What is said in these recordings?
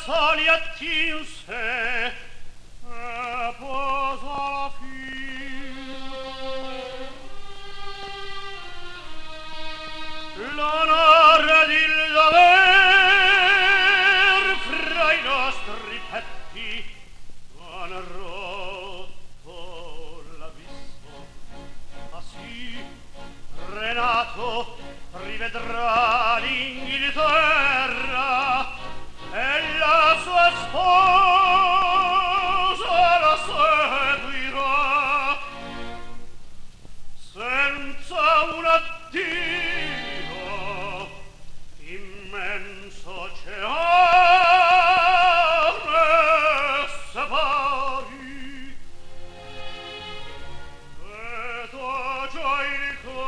soli attinse e posa la l'onore d'il dover fra i nostri petti han rotto l'abisso, ma sì Renato rivedrà l'Inghilterra e la sua sposa la seguirà senza un addio immenso oceano separi e tu già il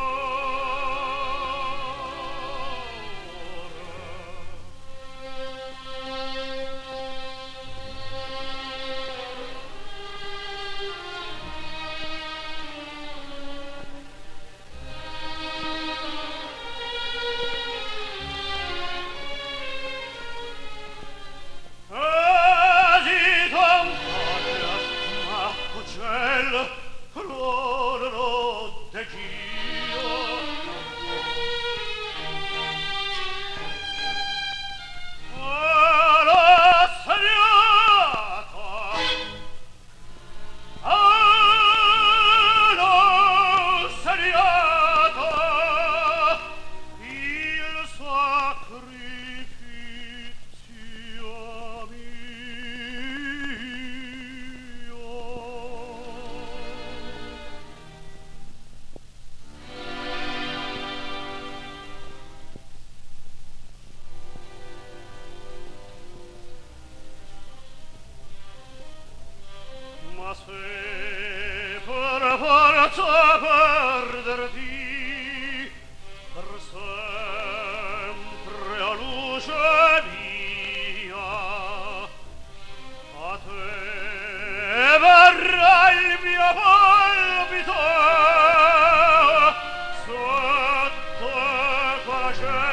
ma se per forza perderti per sempre a luce mia a te verrà il mio palpito sotto quella